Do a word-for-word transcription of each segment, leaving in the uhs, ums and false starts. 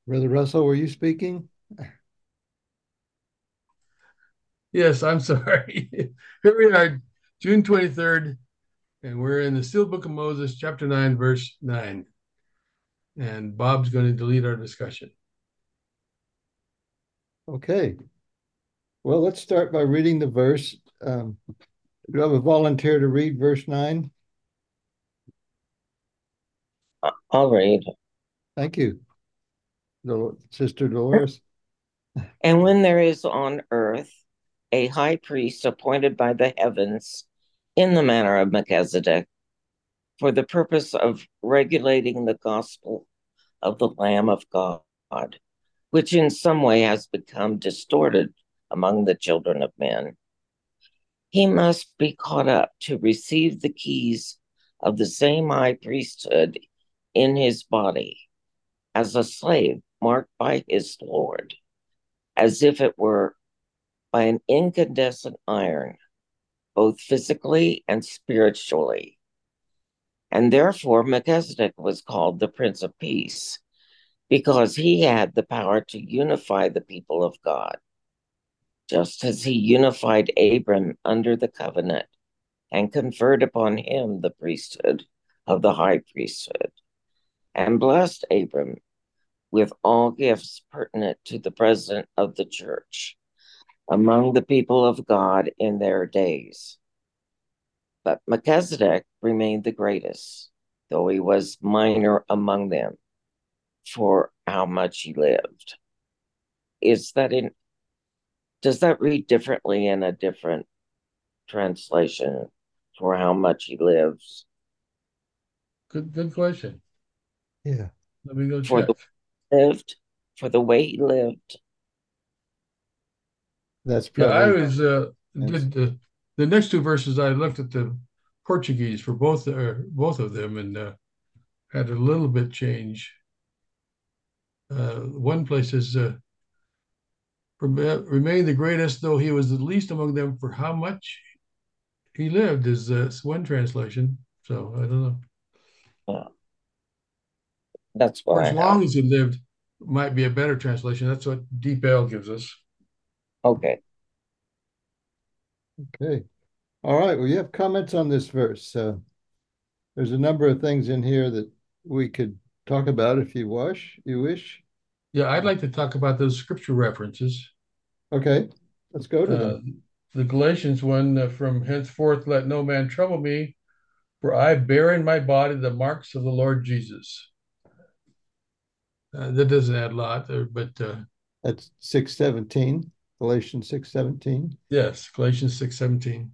Brother Russell, were you speaking? Yes, I'm sorry. Here we are, June twenty-third, and we're in the Sealed Book of Moses, chapter nine, verse nine. And Bob's going to lead our discussion. Okay. Well, let's start by reading the verse. Um, do I have a volunteer to read verse nine? I- will read. Thank you, Dol- Sister Dolores. And when there is on earth a high priest appointed by the heavens in the manner of Melchizedek for the purpose of regulating the gospel of the Lamb of God, which in some way has become distorted among the children of men, he must be caught up to receive the keys of the same high priesthood in his body as a slave marked by his Lord, as if it were by an incandescent iron, both physically and spiritually. And therefore, Melchizedek was called the Prince of Peace, because he had the power to unify the people of God, just as he unified Abram under the covenant and conferred upon him the priesthood of the high priesthood, and blessed Abram with all gifts pertinent to the president of the church among the people of God in their days. But Melchizedek remained the greatest, though he was minor among them, for how much he lived. Is that in does that read differently in a different translation, for how much he lives? Good, good question. Yeah, Let me go For the check. lived, for the way he lived. that's Yeah, I probably was uh, yes. did the the next two verses. I looked at the Portuguese for both uh, both of them and uh, had a little bit change. Uh, one place is uh, remain the greatest, though he was the least among them. For how much he lived is uh, one translation. So I don't know. Uh, that's what For I as have. long as he lived might be a better translation. That's what Deep L gives us. Okay. Okay. All right. Well, you have comments on this verse. Uh, there's a number of things in here that we could talk about if you wish. You wish. Yeah, I'd like to talk about those scripture references. Okay. Let's go to Uh, them. the Galatians one uh, from henceforth let no man trouble me, for I bear in my body the marks of the Lord Jesus. Uh, that doesn't add a lot, uh, but uh, That's six seventeen. Galatians six seventeen. yes, Galatians six seventeen.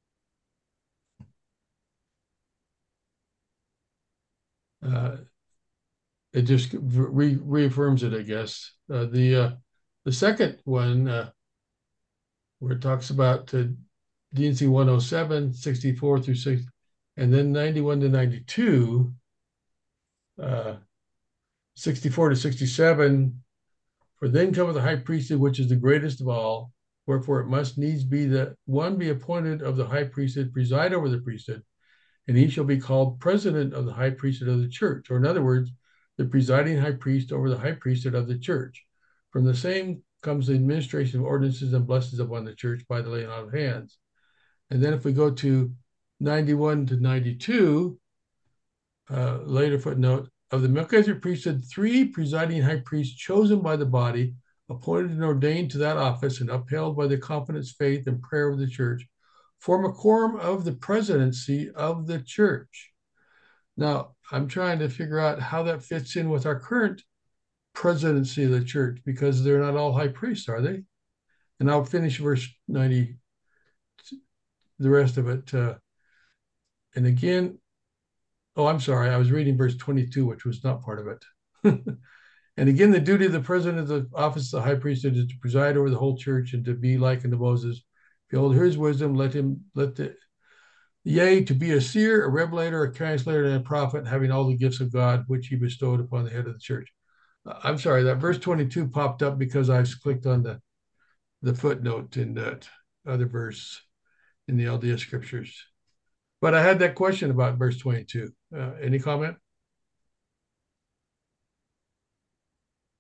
Uh, it just re- reaffirms it, I guess. Uh, the uh, the second one uh, where it talks about uh, D and C one oh seven, sixty-four through six, and then ninety-one to ninety-two, uh, sixty-four to sixty-seven. For then cometh the high priesthood, which is the greatest of all. Wherefore it must needs be that one be appointed of the high priesthood, preside over the priesthood, and he shall be called president of the high priesthood of the church. Or in other words, the presiding high priest over the high priesthood of the church. From the same comes the administration of ordinances and blessings upon the church by the laying on of hands. And then if we go to ninety-one to ninety-two, uh, later footnote, of the Melchizedek priesthood, three presiding high priests chosen by the body, appointed and ordained to that office, and upheld by the confidence, faith, and prayer of the church, form a quorum of the presidency of the church. Now, I'm trying to figure out how that fits in with our current presidency of the church because they're not all high priests, are they? And I'll finish verse ninety, the rest of it. Uh, and again, oh, I'm sorry, I was reading verse twenty-two, which was not part of it. And again, the duty of the president of the office of the high priesthood is to preside over the whole church and to be like unto Moses. Behold, here's wisdom. Let him, let the, yea, to be a seer, a revelator, a translator, and a prophet, having all the gifts of God, which he bestowed upon the head of the church. I'm sorry, that verse twenty-two popped up because I clicked on the, the footnote in that other verse in the L D S scriptures. But I had that question about verse twenty-two. Uh, any comment?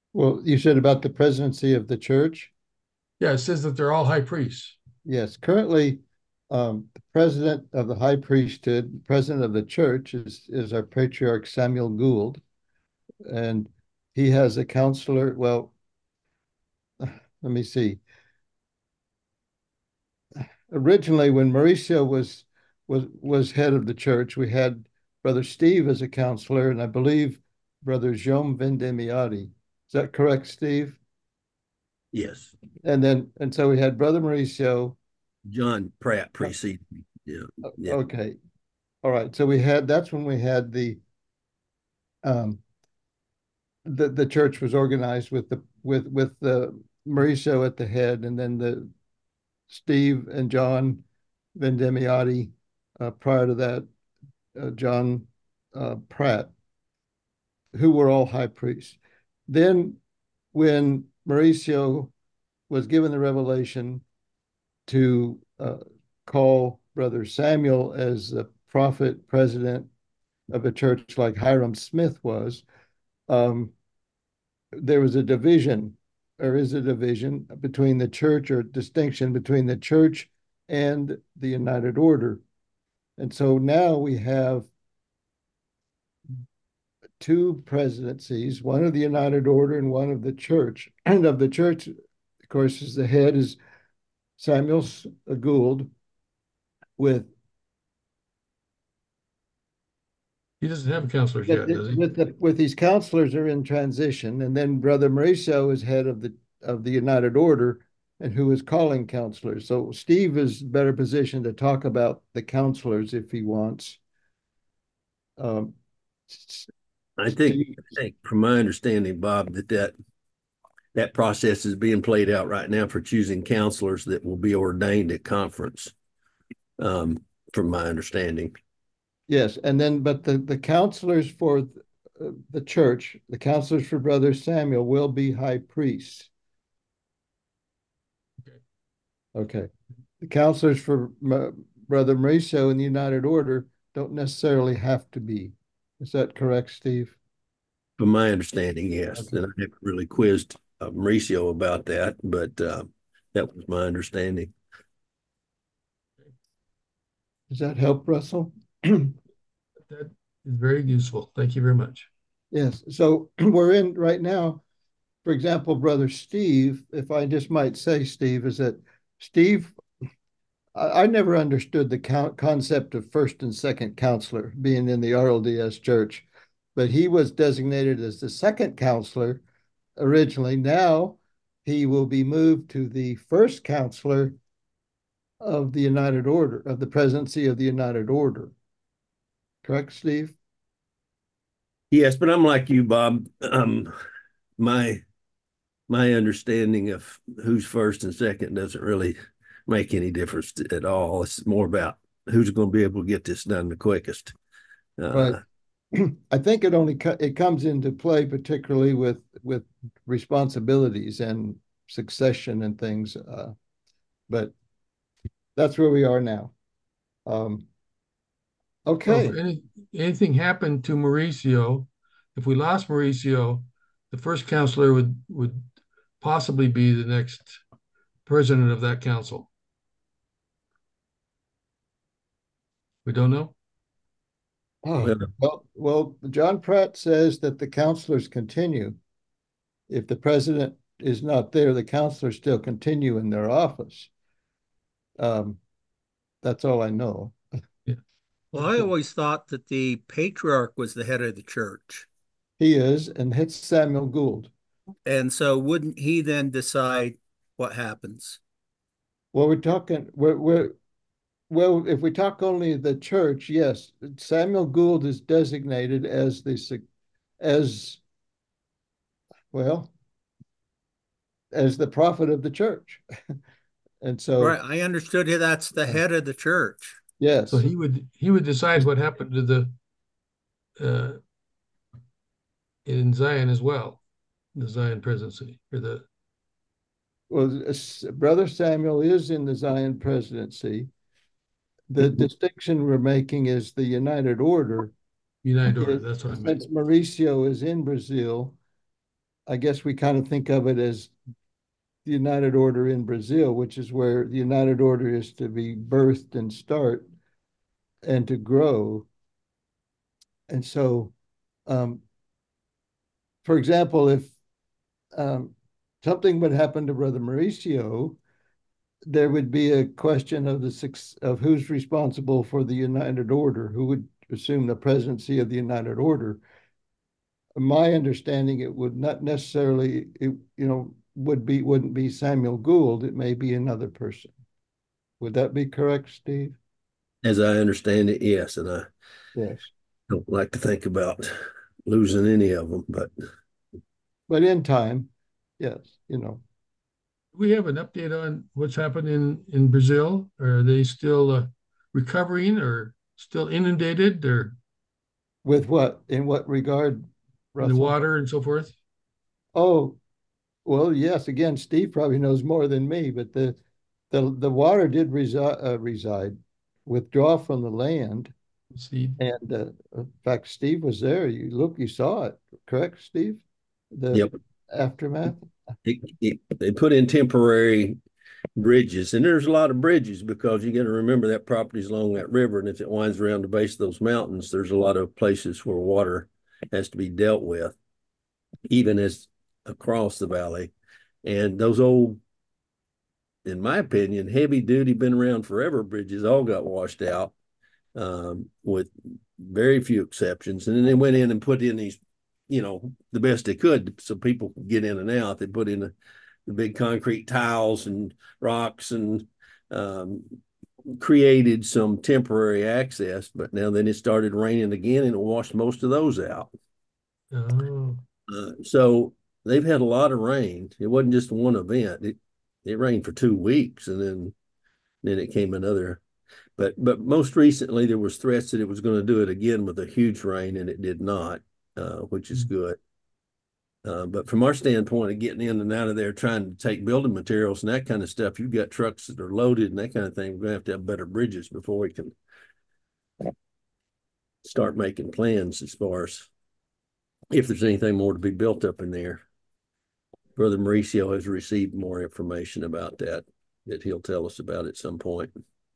Well, you said about the presidency of the church. Yeah, it says that they're all high priests. Yes, currently, um, the president of the high priesthood, president of the church, is is our patriarch Samuel Gould, and he has a counselor. Well, let me see. Originally, when Mauricio was was was head of the church, we had Brother Steve as a counselor, and I believe Brother Jean Vendemiati. Is that correct, Steve? Yes. And then, and so we had Brother Mauricio. John Pratt preceded me. Yeah. Yeah. Okay. All right. So we had, that's when we had the, um, the, the church was organized with the, with, with the Mauricio at the head, and then the Steve and John Vendemiati, uh, prior to that, uh, John, uh, Pratt, who were all high priests. Then when Mauricio was given the revelation to uh, call Brother Samuel as the prophet president of a church like Hiram Smith was, um, there was a division, or is a division between the church, or distinction between the church and the United Order. And so now we have two presidencies, one of the United Order and one of the church. And of the church, of course, is the head is Samuel Gould, with He doesn't have counselors yet, does he? with the with these counselors are in transition, and then Brother Mauricio is head of the of the United Order, and who is calling counselors. So Steve is better positioned to talk about the counselors if he wants. Um, I think, I think from my understanding, Bob, that that that process is being played out right now for choosing counselors that will be ordained at conference. Um, from my understanding. Yes, and then but the the counselors for the, the church, the counselors for Brother Samuel will be high priests. Okay. Okay. The counselors for M- Brother Mauricio in the United Order don't necessarily have to be. Is that correct, Steve? From my understanding, yes. Okay. And I haven't really quizzed uh, Mauricio about that, but uh, that was my understanding. Does that help, Russell? That is very useful. Thank you very much. Yes. So we're in right now, for example, Brother Steve, if I just might say, Steve, is that Steve, I, I never understood the count, concept of first and second counselor being in the R L D S church, but he was designated as the second counselor originally. Now he will be moved to the first counselor of the United Order, of the presidency of the United Order. Correct, Steve? Yes, but I'm like you, Bob. Um, my my understanding of who's first and second doesn't really make any difference at all. It's more about who's going to be able to get this done the quickest. Uh, Right. I think it only co- it comes into play particularly with with responsibilities and succession and things, uh, but that's where we are now. Um, So okay. if any, anything happened to Mauricio, if we lost Mauricio, the first counselor would would possibly be the next president of that council. We don't know. Oh, well, well, well, John Pratt says that the counselors continue. If the president is not there, the counselors still continue in their office. Um, that's all I know. Yeah. Well, I always thought that the patriarch was the head of the church. He is, and it's Samuel Gould. And so wouldn't he then decide what happens? Well, we're talking, we're, we're, well, if we talk only the church, yes, Samuel Gould is designated as the, as, well, as the prophet of the church. And so, Right. I understood that's the head of the church. yes. So he would he would decide what happened to the uh, in Zion as well, the Zion presidency or the Well, Brother Samuel is in the Zion presidency. The mm-hmm. distinction we're making is the United Order. United Order. That's what I meant. Since Mauricio is in Brazil, I guess we kind of think of it as the United Order in Brazil, which is where the United Order is to be birthed and start and to grow. And so, um, for example, if um, something would happen to Brother Mauricio, there would be a question of the of who's responsible for the United Order, who would assume the presidency of the United Order. My understanding, it would not necessarily, it, you know, would be wouldn't be Samuel Gould. It may be another person. Would that be correct, Steve? As I understand it, yes. And I Yes. don't like to think about losing any of them, but But in time, yes, you know. We have an update on what's happened in, in Brazil? Are they still uh, recovering or still inundated or With what? In what regard, in the Russell? water and so forth? Oh, well, yes. Again, Steve probably knows more than me, but the the the water did resi uh, reside, withdraw from the land, See, and uh, in fact, Steve was there. You look, you saw it, correct, Steve? The yep. aftermath. It, it, they put in temporary bridges, and there's a lot of bridges because you got to remember that property's along that river, and if it winds around the base of those mountains, there's a lot of places where water has to be dealt with, even as across the valley. And those old, in my opinion, heavy duty, been around forever bridges all got washed out, um, with very few exceptions. And then they went in and put in these, you know, the best they could so people could get in and out. They put in a, the big concrete tiles and rocks and um, created some temporary access. But now then it started raining again and it washed most of those out. oh, Uh, so they've had a lot of rain. It wasn't just one event. It it rained for two weeks and then then it came another. But but most recently there was threats that it was going to do it again with a huge rain, and it did not, uh, which is good. Uh, but from our standpoint of getting in and out of there, trying to take building materials and that kind of stuff, you've got trucks that are loaded and that kind of thing. We're going to have to have better bridges before we can start making plans as far as if there's anything more to be built up in there. Brother Mauricio has received more information about that that he'll tell us about at some point.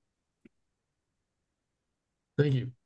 thank you.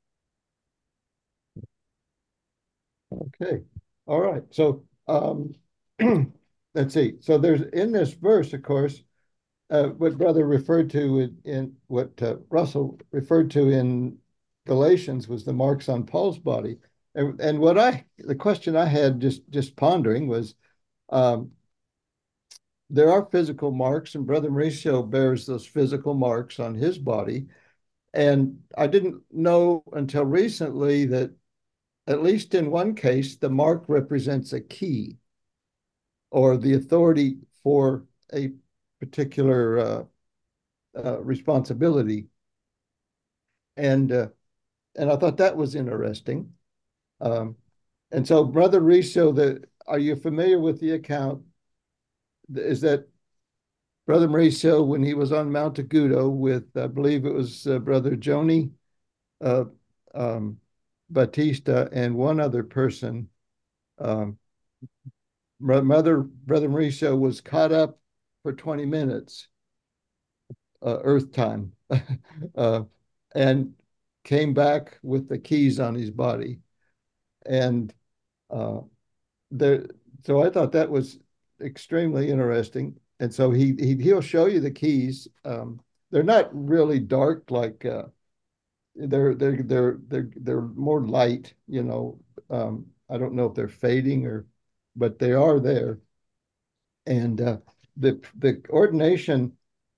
Okay. All right. So um, let's see. So there's in this verse, of course, uh, what brother referred to in, in what uh, Russell referred to in Galatians was the marks on Paul's body. And, and what I, the question I had just, just pondering was, um, there are physical marks, and Brother Mauricio bears those physical marks on his body. And I didn't know until recently that, at least in one case, the mark represents a key or the authority for a particular uh, uh, responsibility. And uh, and I thought that was interesting. Um, and so, Brother Riso, the are you familiar with the account? Is that Brother Mauricio, when he was on Mount Agudo with, I believe it was uh, Brother Joni uh, um, Batista and one other person, um, Mother Brother Mauricio was caught up for twenty minutes, uh, Earth time, uh, and came back with the keys on his body, and uh, there. So I thought that was extremely interesting. And so he, he he'll show you the keys. Um, they're not really dark, like uh, they're they're they're they're they're more light. You know, um, I don't know if they're fading or, but they are there. And uh, the the ordination,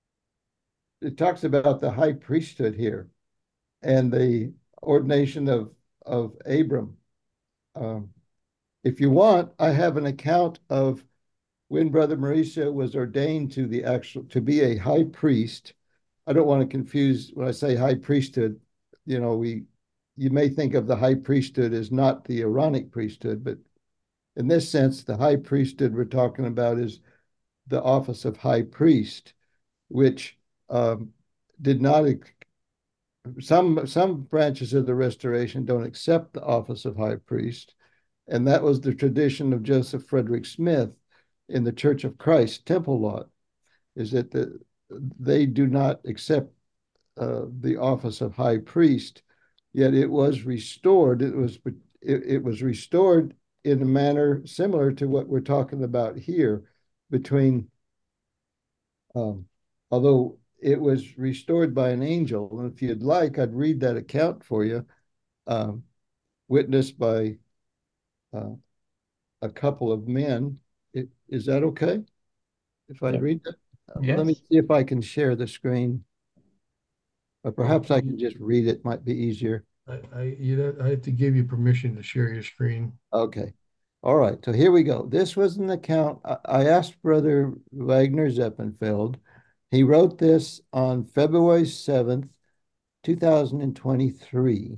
it talks about the high priesthood here, and the ordination of of Abram. Um, if you want, I have an account of when Brother Mauricio was ordained to the actual to be a high priest. I don't want to confuse when I say high priesthood. You know, we you may think of the high priesthood as not the Aaronic priesthood, but in this sense, the high priesthood we're talking about is the office of high priest, which um, did not some some branches of the Restoration don't accept the office of high priest, And that was the tradition of Joseph Frederick Smith in the Church of Christ Temple lot, is that the, they do not accept uh, the office of high priest, yet it was restored. It was it, it was restored in a manner similar to what we're talking about here, between, um, although it was restored by an angel. And if you'd like, I'd read that account for you, um, witnessed by uh, a couple of men. It, is that okay if I Yep. read that? Uh, Let me Yes. see if I can share the screen, or perhaps I can just read it, might be easier. I, I, you know, I have to give you permission to share your screen. Okay. All right. So here we go. This was an account. I, I asked Brother Wagner Zeppenfeld. He wrote this on February seventh, two thousand twenty-three.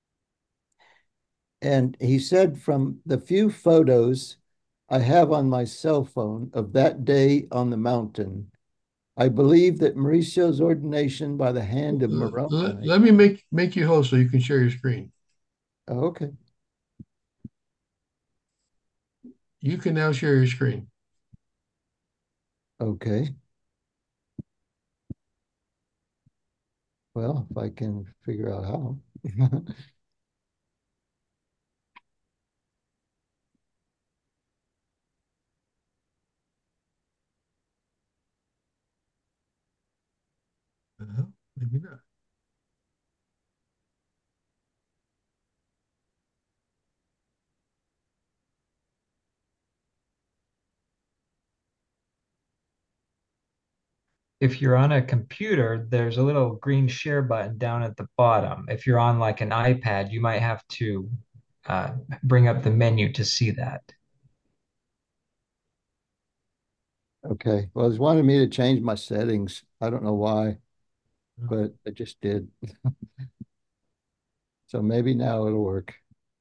And he said, from the few photos I have on my cell phone of that day on the mountain, I believe that Mauricio's ordination by the hand of Uh, Let, Moroni. let me make make you host so you can share your screen. Oh, okay. You can now share your screen. Okay. Well, if I can figure out how. Uh-huh. Maybe not. If you're on a computer, there's a little green share button down at the bottom. If you're on like an iPad, you might have to uh, bring up the menu to see that. Okay. Well, it's wanted me to change my settings. I don't know why, Oh, but I just did. So maybe now it'll work.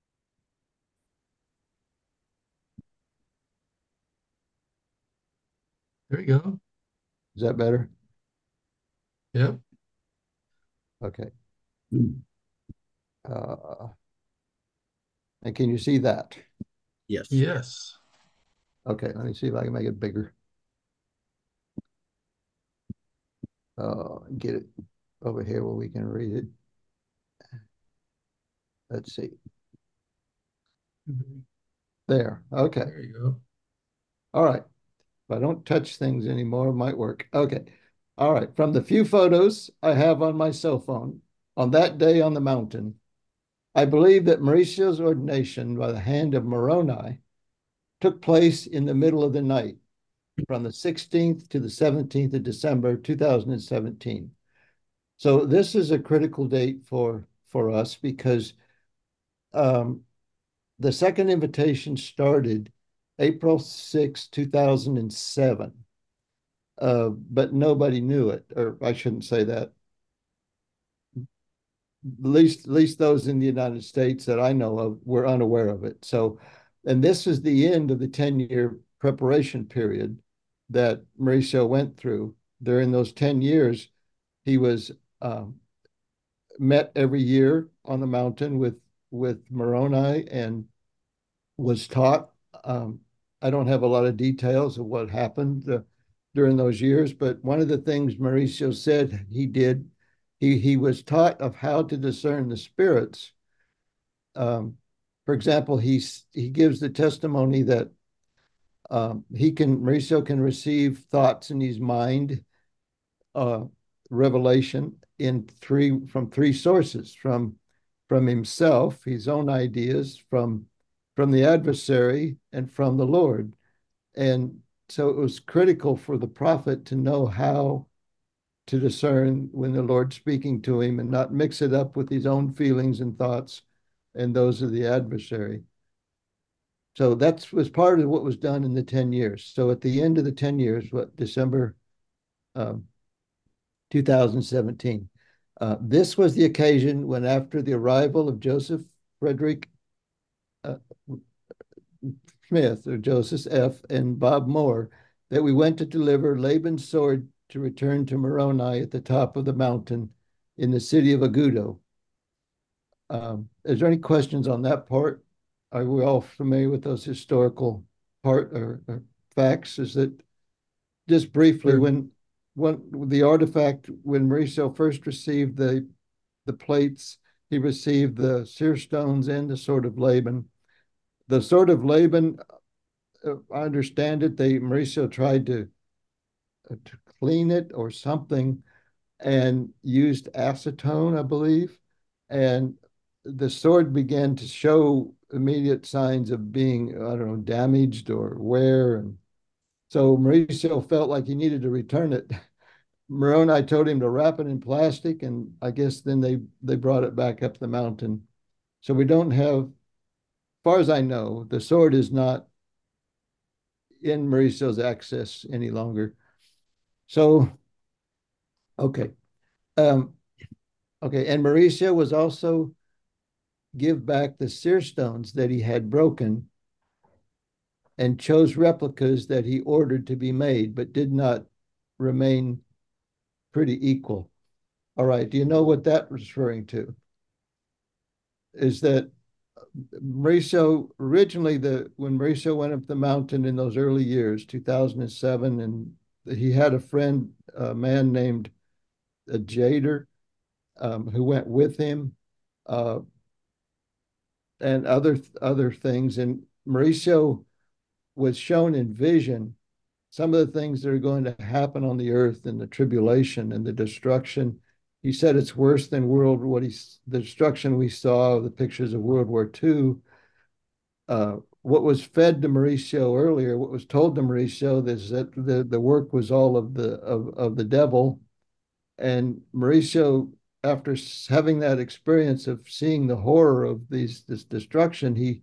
there you go. Is that better? Yep. Okay. Uh, and can you see that? Yes. Yes. Okay, let me see if I can make it bigger. Uh, get it over here where we can read it. Let's see. There. Okay. There you go. All right. If I don't touch things anymore, it might work. Okay. All right. From the few photos I have on my cell phone on that day on the mountain, I believe that Mauricio's ordination by the hand of Moroni took place in the middle of the night, from the sixteenth to the seventeenth of December, two thousand seventeen. So this is a critical date for, for us, because um, the second invitation started April sixth, two thousand seven, uh, but nobody knew it, or I shouldn't say that. At least, at least those in the United States that I know of were unaware of it. So, and this is the end of the ten-year preparation period that Mauricio went through. During those ten years, he was um, met every year on the mountain with with Moroni and was taught. Um, I don't have a lot of details of what happened uh, during those years, but one of the things Mauricio said he did, he he was taught of how to discern the spirits. Um, for example, he he gives the testimony that um, he can Mauricio can receive thoughts in his mind, uh, revelation in three from three sources: from from himself, his own ideas, from from the adversary, and from the Lord. And so it was critical for the prophet to know how to discern when the Lord's speaking to him and not mix it up with his own feelings and thoughts and those of the adversary. So that was part of what was done in the ten years. So at the end of the ten years, what, December um, two thousand seventeen, uh, this was the occasion when, after the arrival of Joseph Frederick uh, Smith, or Joseph F., and Bob Moore, that we went to deliver Laban's sword to return to Moroni at the top of the mountain in the city of Agudo. Um, is there any questions on that part? are we all familiar with those historical part or, or facts? Is that just briefly Sure. when when the artifact when Mauricio first received the the plates, he received the seer stones and the sword of Laban. The sword of Laban, uh, I understand it, they Mauricio tried to uh, to clean it or something and used acetone, I believe, and the sword began to show immediate signs of being, I don't know, damaged or wear. And so Mauricio felt like he needed to return it. Moroni told him to wrap it in plastic, and I guess then they they brought it back up the mountain. So we don't have, as far as I know, the sword is not in Mauricio's access any longer. So, okay. Um, okay, and Mauricio was also give back the seer stones that he had broken and chose replicas that he ordered to be made, but did not remain pretty equal. All right, do you know what that was referring to? Is that Mauricio originally the when Mauricio went up the mountain in those early years, two thousand seven, and he had a friend, a man named uh, Jader, um, who went with him, uh, and other other things. And Mauricio was shown in vision some of the things that are going to happen on the earth and the tribulation and the destruction. He said it's worse than world what he the destruction we saw, the pictures of World War Two. Uh, what was fed to Mauricio earlier, what was told to Mauricio is that the, the work was all of the of, of the devil. And Mauricio, after having that experience of seeing the horror of these this destruction, he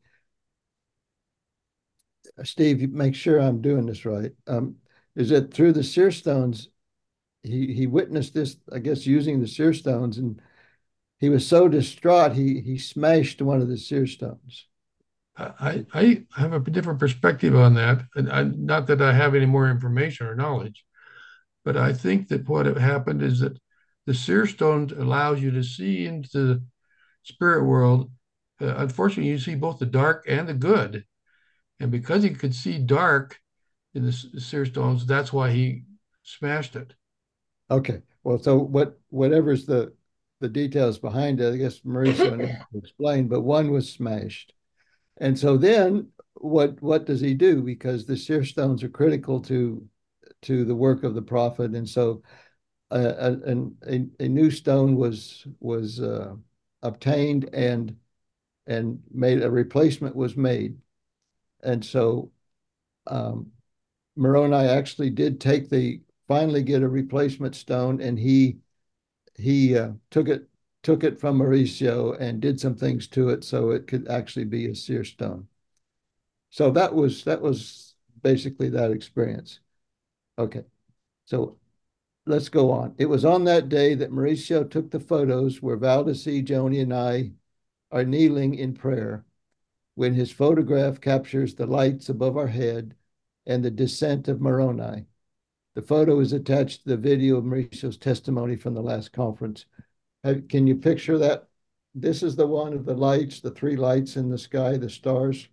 Steve, make sure I'm doing this right. Um, is that through the seer stones, he he witnessed this, I guess, using the seer stones, and he was so distraught he he smashed one of the seer stones. I, I have a different perspective on that. And I, not that I have any more information or knowledge, but I think that what happened is that the seer stone allows you to see into the spirit world. Uh, unfortunately, you see both the dark and the good. And because he could see dark in the seer stones, that's why he smashed it. Okay, well, so what whatever's the the details behind it, I guess Mauricio needs to explain. But one was smashed, and so then what what does he do? Because the seer stones are critical to to the work of the prophet, and so uh, a, a, a new stone was was uh, obtained and and made a replacement was made. And so um, Moroni actually did take the finally get a replacement stone, and he he uh, took it took it from Mauricio and did some things to it so it could actually be a seer stone. So that was that was basically that experience. Okay, so let's go on. It was on that day that Mauricio took the photos where Valdeci, Joni, and I are kneeling in prayer when his photograph captures the lights above our head and the descent of Moroni. The photo is attached to the video of Mauricio's testimony from the last conference. Have, can you picture that? This is the one of the lights, the three lights in the sky, the stars.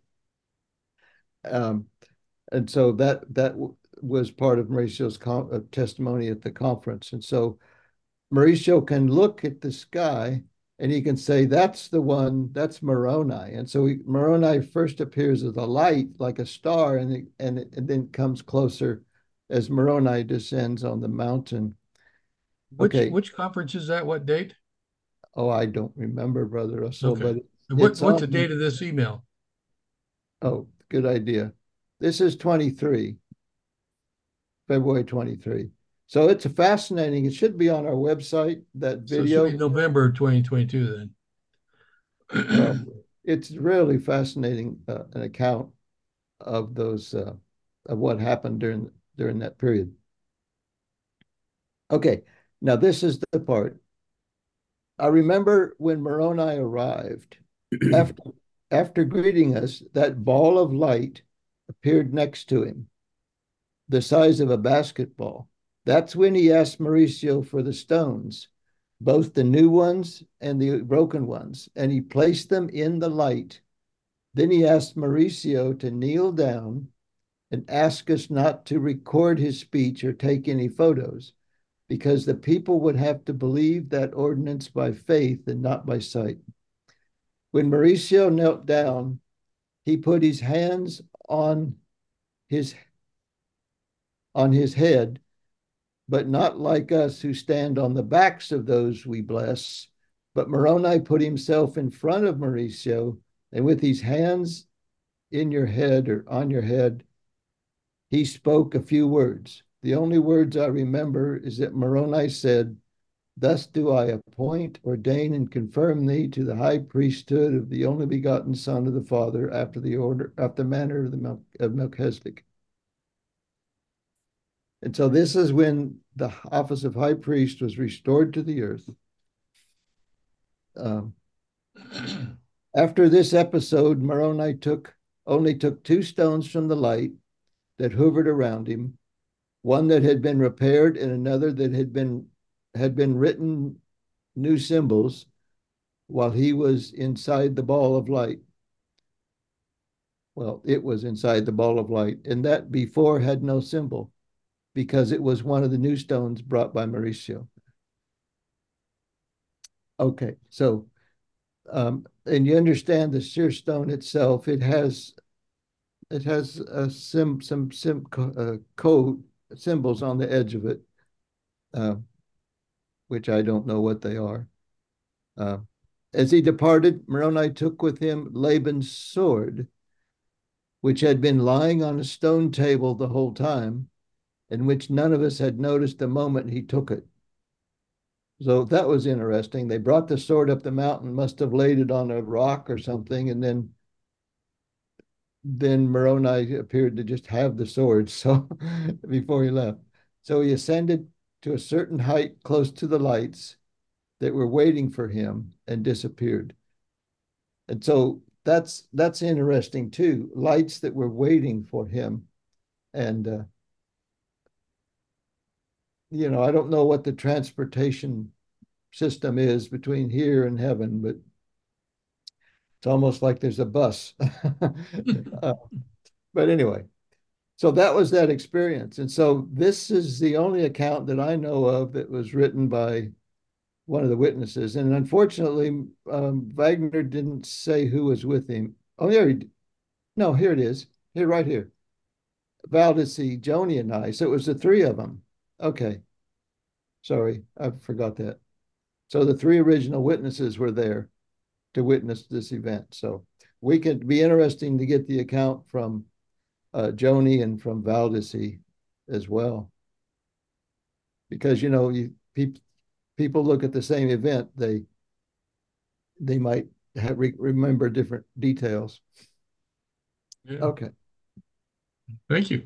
Um, and so that that was part of Mauricio's uh, testimony at the conference. And so Mauricio can look at the sky and he can say, that's the one, that's Moroni. And so he, Moroni first appears as a light, like a star, and, it, and, it, and then comes closer as Moroni descends on the mountain. Which Okay. which conference is that? What date? Oh, I don't remember, Brother Russell, Okay. but What, it's what's on, the date of this email? Oh, good idea. This is twenty-three, February twenty-three. So it's a fascinating, it should be on our website, that So it should be video. November twenty twenty-two then. Well, it's really fascinating, uh, an account of those, uh, of what happened during during that period. Okay, now this is the part. I remember when Moroni arrived, after after greeting us, that ball of light appeared next to him, the size of a basketball. That's when he asked Mauricio for the stones, both the new ones and the broken ones, and he placed them in the light. Then he asked Mauricio to kneel down and ask us not to record his speech or take any photos, because the people would have to believe that ordinance by faith and not by sight. When Mauricio knelt down, he put his hands on his on his head, but not like us who stand on the backs of those we bless. But Moroni put himself in front of Mauricio, and with his hands in your head or on your head, he spoke a few words. The only words I remember is that Moroni said, "Thus do I appoint, ordain, and confirm thee to the high priesthood of the only begotten Son of the Father after the order, after the manner of the Mel of Melchizedek." And so this is when the office of high priest was restored to the earth. Um, after this episode, Moroni took only took two stones from the light that hovered around him, one that had been repaired and another that had been had been written new symbols while he was inside the ball of light. Well, it was inside the ball of light, and that before had no symbol because it was one of the new stones brought by Mauricio. Okay, so, um, and you understand the seer stone itself, it has it has a sim, some sim, uh, code symbols on the edge of it, uh, which I don't know what they are. Uh, as he departed, Moroni took with him Laban's sword, which had been lying on a stone table the whole time, and which none of us had noticed the moment he took it. So that was interesting. They brought the sword up the mountain, must have laid it on a rock or something, and then then Moroni appeared to just have the sword so before he left. So he ascended to a certain height close to the lights that were waiting for him and disappeared. And so that's that's interesting too. Lights that were waiting for him. And uh, you know, I don't know what the transportation system is between here and heaven, but it's almost like there's a bus. uh, but anyway, so that was that experience. And so this is the only account that I know of that was written by one of the witnesses. And unfortunately, um, Wagner didn't say who was with him. Oh, there he, no, here it is. Here, right here. Valdesi, Joni, and I. So it was the three of them. Okay. Sorry, I forgot that. So the three original witnesses were there to witness this event. So we could be interesting to get the account from uh, Joni and from Valdesi as well. Because, you know, you, pe people look at the same event, they they might have re remember different details. Yeah. Okay. Thank you.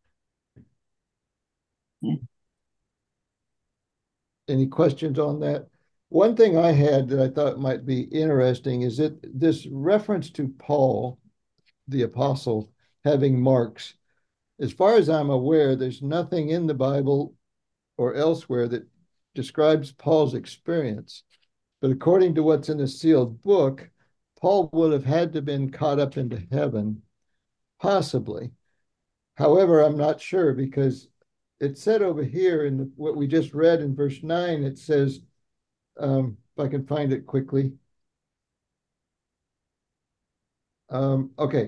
Any questions on that? One thing I had that I thought might be interesting is that this reference to Paul, the apostle, having marks. As far as I'm aware, there's nothing in the Bible or elsewhere that describes Paul's experience. But according to what's in the sealed book, Paul would have had to have been caught up into heaven, possibly. However, I'm not sure because it said over here in the, what we just read in verse nine, it says, um, if I can find it quickly. Um, okay.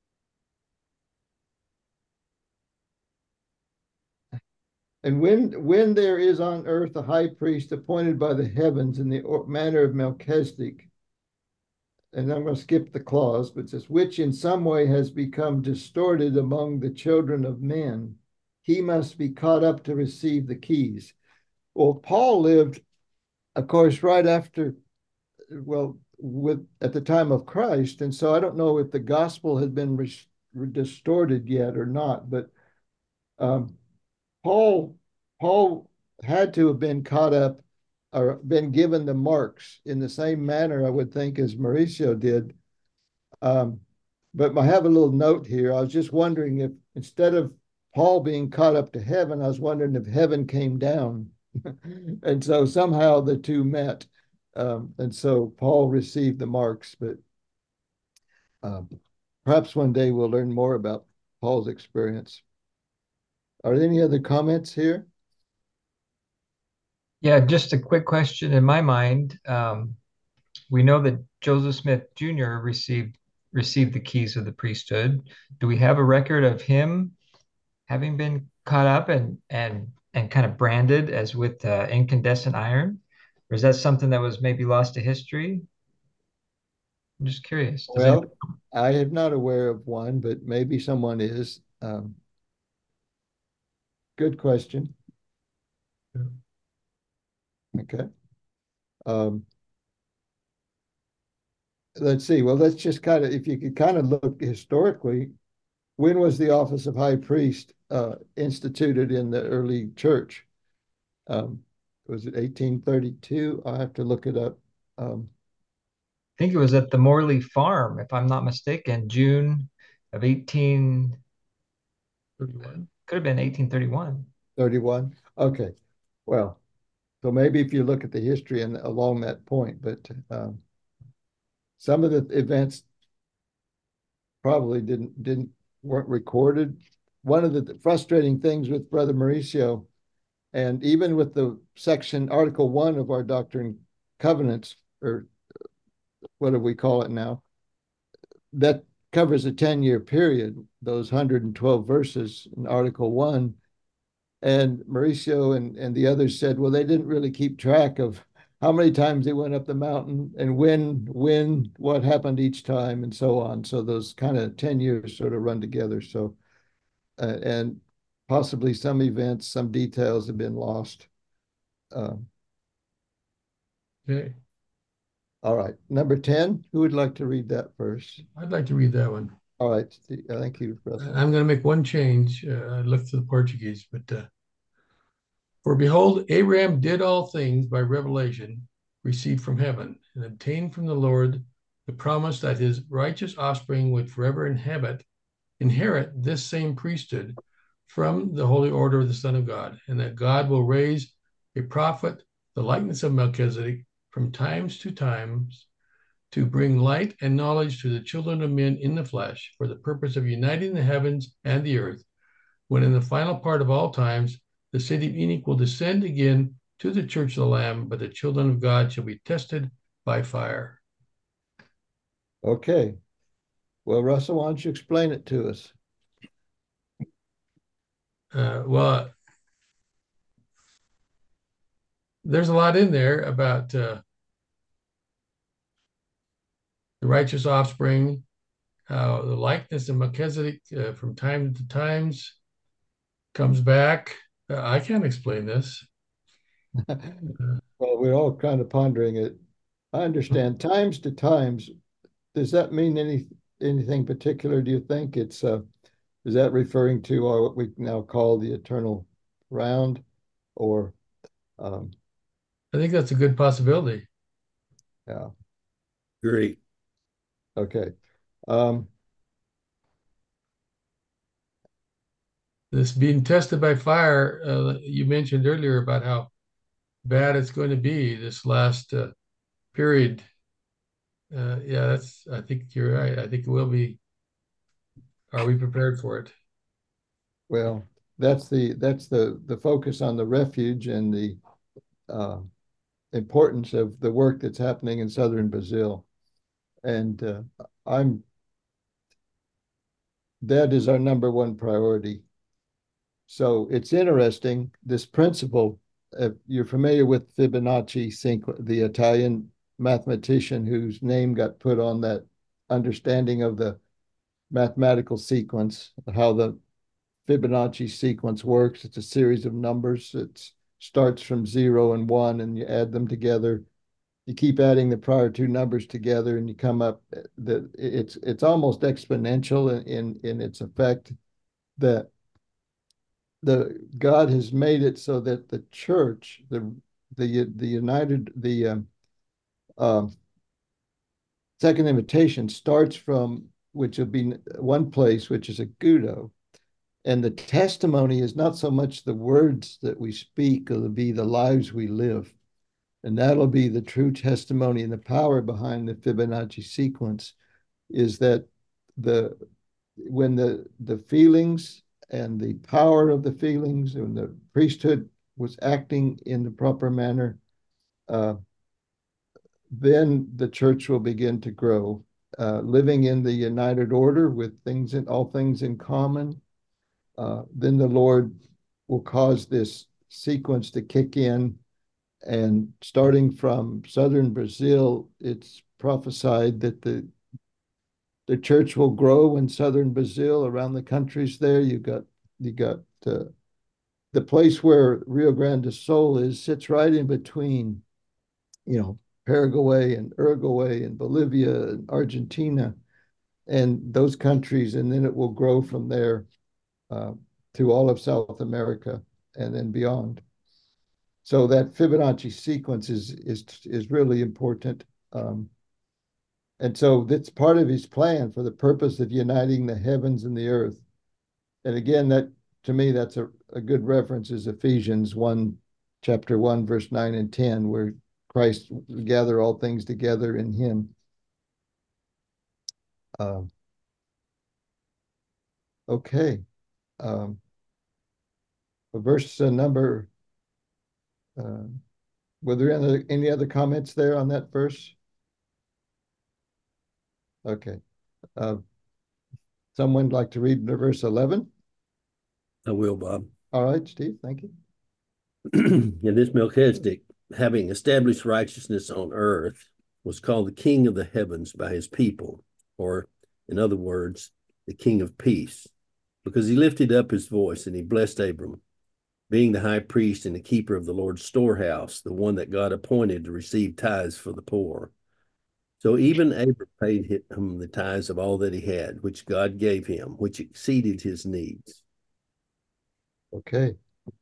And when when there is on earth a high priest appointed by the heavens in the manner of Melchizedek, and I'm going to skip the clause, but it says, which in some way has become distorted among the children of men, he must be caught up to receive the keys. Well, Paul lived, of course, right after, well, with at the time of Christ, and so I don't know if the gospel had been distorted yet or not, but um, Paul Paul had to have been caught up or been given the marks in the same manner, I would think, as Mauricio did. Um, but I have a little note here. I was just wondering if instead of Paul being caught up to heaven, I was wondering if heaven came down. And so somehow the two met. Um, and so Paul received the marks. But Um, perhaps one day we'll learn more about Paul's experience. Are there any other comments here? Yeah, just a quick question in my mind. Um, we know that Joseph Smith Junior received received the keys of the priesthood. Do we have a record of him having been caught up and and and kind of branded as with uh, incandescent iron? Or is that something that was maybe lost to history? I'm just curious. Does anyone? Well, I am not aware of one, but maybe someone is. Um, good question. Yeah. Okay. Um, let's see. Well, let's just kind of, if you could kind of look historically, when was the office of high priest uh, instituted in the early church? Um, was it eighteen thirty-two? I'll have to look it up. Um, I think it was at the Morley Farm, if I'm not mistaken, June of eighteen, thirty-one. could have been eighteen thirty-one. thirty-one. Okay. Well, so maybe if you look at the history and along that point, but um, some of the events probably didn't didn't weren't recorded. One of the frustrating things with Brother Mauricio, and even with the section Article One of our Doctrine and Covenants, or what do we call it now, that covers a ten-year period, those one hundred twelve verses in Article One. And Mauricio and, and the others said, well, they didn't really keep track of how many times they went up the mountain and when, when, what happened each time, and so on. So those kind of ten years sort of run together. So, uh, and possibly some events, some details have been lost. Um, Okay. all right. Number ten, who would like to read that first? I'd like to read that one. All right. Thank you, Russell. I'm going to make one change. Uh, I looked to the Portuguese, but uh, for behold, Abraham did all things by revelation received from heaven and obtained from the Lord the promise that his righteous offspring would forever inhabit, inherit this same priesthood from the holy order of the Son of God, and that God will raise a prophet, the likeness of Melchizedek, from times to times to bring light and knowledge to the children of men in the flesh for the purpose of uniting the heavens and the earth, when in the final part of all times, the city of Enoch will descend again to the church of the Lamb, but the children of God shall be tested by fire. Okay. Well, Russell, why don't you explain it to us? Uh, well, there's a lot in there about uh, the righteous offspring, how the likeness of Melchizedek uh, from time to times comes back. Uh, I can't explain this. Well, we're all kind of pondering it. I understand times to times. Does that mean any anything particular? Do you think it's uh, is that referring to our, what we now call the eternal round, or um, I think that's a good possibility. yeah, Great. okay. Um, This being tested by fire, uh, you mentioned earlier about how bad it's going to be this last uh, period. Uh, yeah, that's. I think you're right. I think it will be. Are we prepared for it? well, that's the that's the the focus on the refuge and the uh, importance of the work that's happening in southern Brazil, and uh, I'm that is our number one priority. So it's interesting, this principle, if you're familiar with Fibonacci, the Italian mathematician whose name got put on that understanding of the mathematical sequence, how the Fibonacci sequence works. It's a series of numbers. It starts from zero and one, and you add them together. You keep adding the prior two numbers together, and you come up that it's it's almost exponential in, in, in its effect, that the God has made it so that the church, the the the united the um, uh, second invitation starts from, which will be one place, which is a Gudo, and the testimony is not so much the words that we speak, it'll be the lives we live, and that'll be the true testimony, and the power behind the Fibonacci sequence is that the when the the feelings and the power of the feelings and the priesthood was acting in the proper manner, uh, then the church will begin to grow, uh, living in the united order with things in all things in common. Uh, then the Lord will cause this sequence to kick in, and starting from southern Brazil, it's prophesied that the the church will grow in southern Brazil, around the countries there. You got you got uh, the place where Rio Grande do Sul is sits right in between, you know, Paraguay and Uruguay and Bolivia and Argentina and those countries, and then it will grow from there uh, to all of South America and then beyond. So that Fibonacci sequence is is is really important. Um, and so that's part of his plan for the purpose of uniting the heavens and the earth. And again, that to me, that's a, a good reference is Ephesians one, chapter one, verse nine and ten, where Christ gather all things together in him. Um, okay. Um, verse uh, number, uh, were there any, any other comments there on that verse? Okay. Uh, someone like to read verse eleven? I will, Bob. All right, Steve, thank you. And this Melchizedek, having established righteousness on earth, was called the King of the heavens by his people, or in other words, the King of peace, because he lifted up his voice and he blessed Abram, being the high priest and the keeper of the Lord's storehouse, the one that God appointed to receive tithes for the poor. So even Abram paid him the tithes of all that he had, which God gave him, which exceeded his needs. Okay.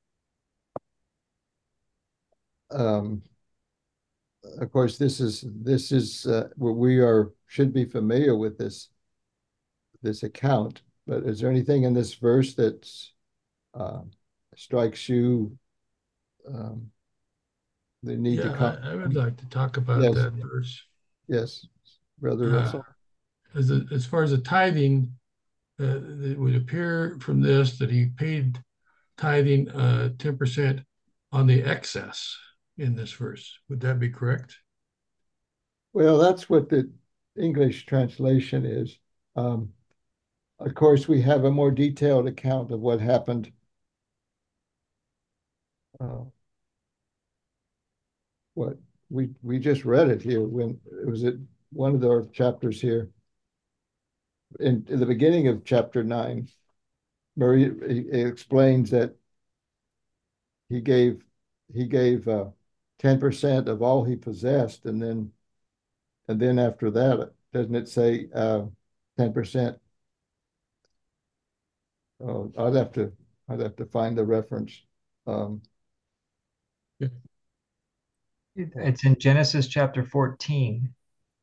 Um, of course, this is this is uh, where we are should be familiar with this this account. But is there anything in this verse that uh, strikes you? Um, the need Yeah, to come. I, I would like to talk about Yes. that verse. Yes, Brother Uh, Russell. as a, as far as the tithing, uh, it would appear from this that he paid tithing uh, ten percent on the excess in this verse. Would that be correct? Well, that's what the English translation is. Um, of course, we have a more detailed account of what happened. Uh, what we we just read it here when it was at one of the chapters here. In, in the beginning of chapter nine, Marie it explains that he gave he gave uh, ten percent of all he possessed, and then and then after that, doesn't it say uh, ten percent? Oh, I'd have to I'd have to find the reference. Um, It's in Genesis chapter fourteen.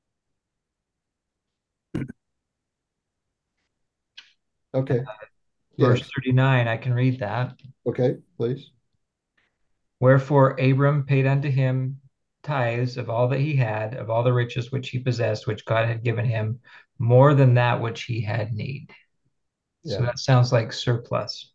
okay. Verse Yes. thirty-nine. I can read that. Okay, please. Wherefore Abram paid unto him tithes of all that he had, of all the riches which he possessed, which God had given him, more than that which he had need. So Yeah. that sounds like surplus.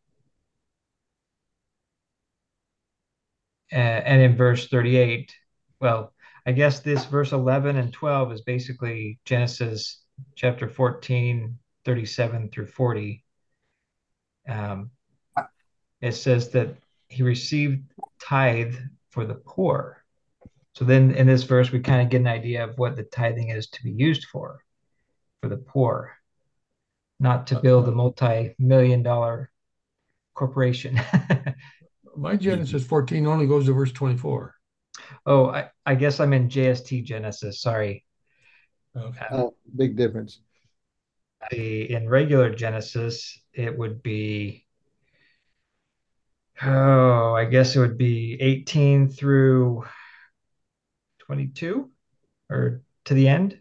Uh, and in verse thirty-eight, well, I guess this verse eleven and twelve is basically Genesis chapter fourteen, thirty-seven through forty. Um, it says that he received tithe for the poor. So then in this verse, we kind of get an idea of what the tithing is to be used for, for the poor, not to build a multi-million dollar corporation. My Genesis fourteen only goes to verse twenty-four. Oh, I, I guess I'm in J S T Genesis. Sorry. Okay. Uh, big difference. The in regular Genesis, it would be, oh, I guess it would be eighteen through twenty-two or to the end.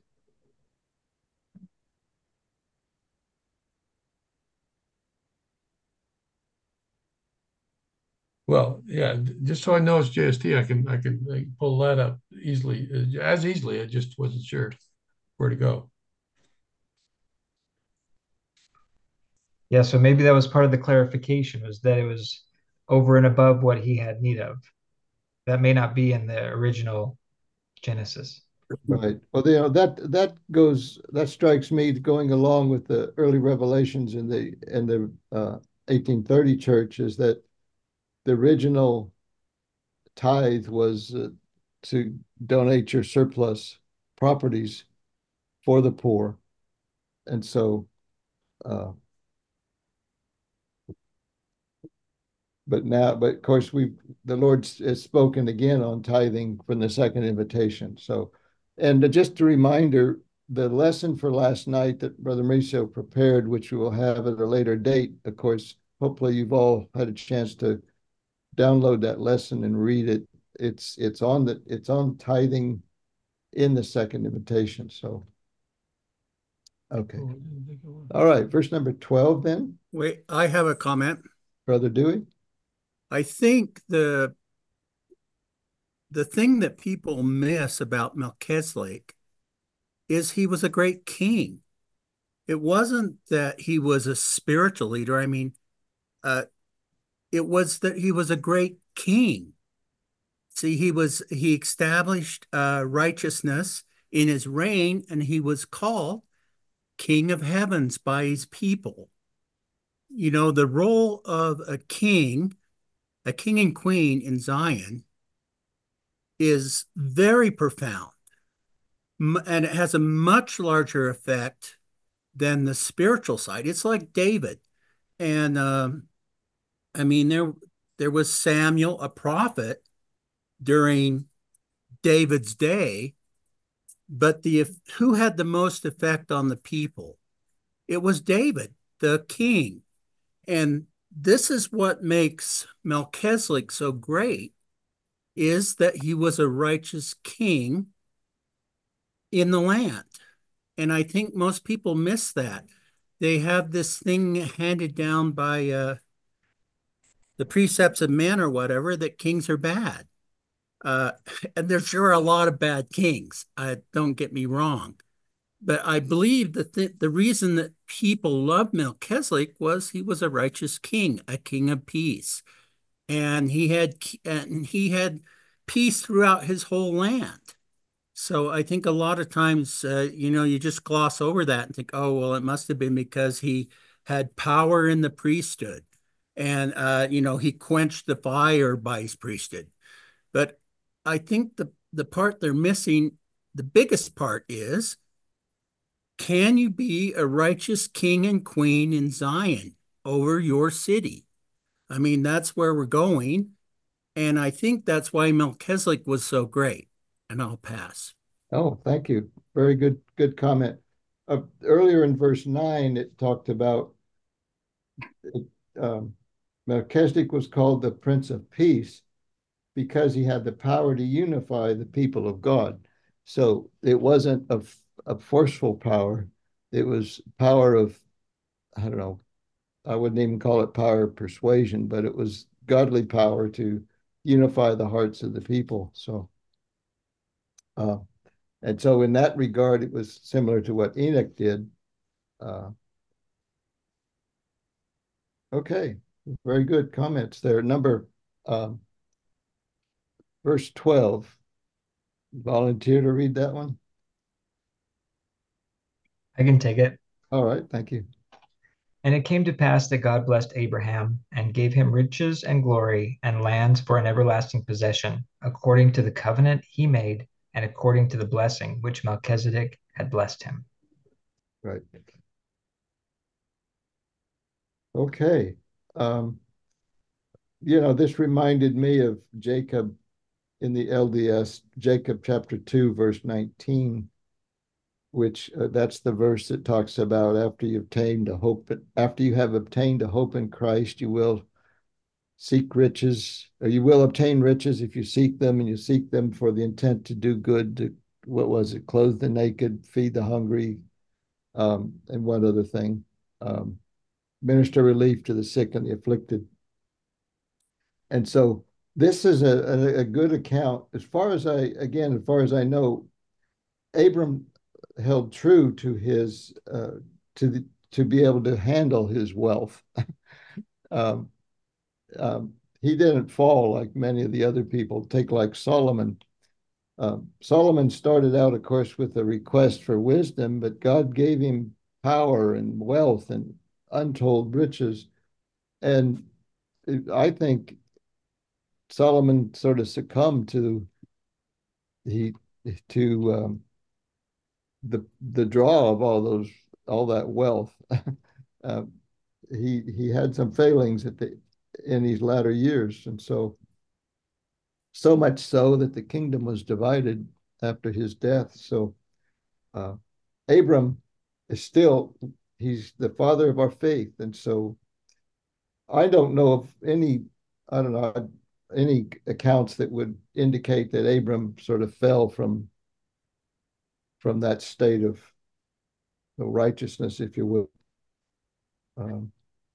Well, yeah, just so I know it's J S T, I can I can, I can pull that up easily, uh, as easily. I just wasn't sure where to go. Yeah, so maybe that was part of the clarification, was that it was over and above what he had need of. That may not be in the original Genesis. Right. Well, you know, that that goes that strikes me going along with the early revelations in the in the uh, eighteen thirty church is that the original tithe was uh, to donate your surplus properties for the poor, and so uh, but now, but of course, we the Lord has spoken again on tithing from the second invitation. So, and just a reminder, the lesson for last night that Brother Mauricio prepared, which we will have at a later date, of course, hopefully you've all had a chance to download that lesson and read it. It's it's on the it's on tithing in the second invitation. So, okay. Oh, I didn't think it was. All right, verse number twelve then, Wait, I have a comment. Brother Dewey. I think the the thing that people miss about Melchizedek is he was a great king. It wasn't that he was a spiritual leader. I mean, uh, it was that he was a great king. See, he was he established uh, righteousness in his reign, and he was called King of Heavens by his people. You know, the role of a king, a king and queen in Zion, is very profound, and it has a much larger effect than the spiritual side. It's like David, and um, I mean there there was Samuel, a prophet, during David's day, but the who had the most effect on the people? It was David, the king. And this is what makes Melchizedek so great, is that he was a righteous king in the land. And I think most people miss that. They have this thing handed down by uh, the precepts of men or whatever, that kings are bad. Uh, and there sure are a lot of bad kings. Uh, don't get me wrong. But I believe that the, the reason that people loved Melchizedek was he was a righteous king, a king of peace. And he had and he had peace throughout his whole land. So I think a lot of times, uh, you know, you just gloss over that and think, oh, well, it must have been because he had power in the priesthood. And, uh, you know, he quenched the fire by his priesthood. But I think the, the part they're missing, the biggest part is, can you be a righteous king and queen in Zion over your city? I mean, that's where we're going. And I think that's why Melchizedek was so great. And I'll pass. Oh, thank you. Very good, good comment. Uh, earlier in verse nine, it talked about it, um, Melchizedek was called the Prince of Peace because he had the power to unify the people of God. So it wasn't a, a forceful power. It was power of, I don't know, I wouldn't even call it power of persuasion, but it was godly power to unify the hearts of the people. So, uh, and so in that regard, it was similar to what Enoch did. Uh, okay, very good comments there. Number, um, verse twelve. Volunteer to read that one? I can take it. All right, thank you. And it came to pass that God blessed Abraham and gave him riches and glory and lands for an everlasting possession, according to the covenant he made and according to the blessing which Melchizedek had blessed him. Right. Okay. Um, you know, this reminded me of Jacob in the L D S, Jacob chapter two, verse nineteen, which uh, that's the verse that talks about after you've obtained a hope, after you have obtained a hope in Christ, you will seek riches, or you will obtain riches if you seek them, and you seek them for the intent to do good, to, what was it, clothe the naked, feed the hungry, um, and one other thing, um, minister relief to the sick and the afflicted. And so this is a, a, a good account. As far as I, again, as far as I know, Abram held true to his, uh, to the, to be able to handle his wealth. um, um, he didn't fall like many of the other people. Take like Solomon. Um, Solomon started out, of course, with a request for wisdom, but God gave him power and wealth and untold riches. And I think Solomon sort of succumbed to he to um, the the draw of all those all that wealth. uh, he he had some failings at the in his latter years, and so so much so that the kingdom was divided after his death. So uh, Abram is still he's the father of our faith, and so I don't know of any I don't know any accounts that would indicate that Abram sort of fell from from that state of righteousness, if you will. Um,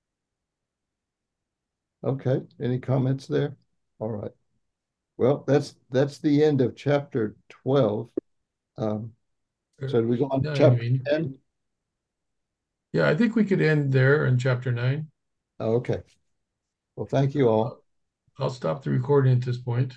okay, any comments there? All right. Well, that's that's the end of chapter twelve. Um, so do we go on to Nine, chapter you mean? ten? Yeah, I think we could end there in chapter nine. Oh, okay. Well, thank you all. I'll stop the recording at this point.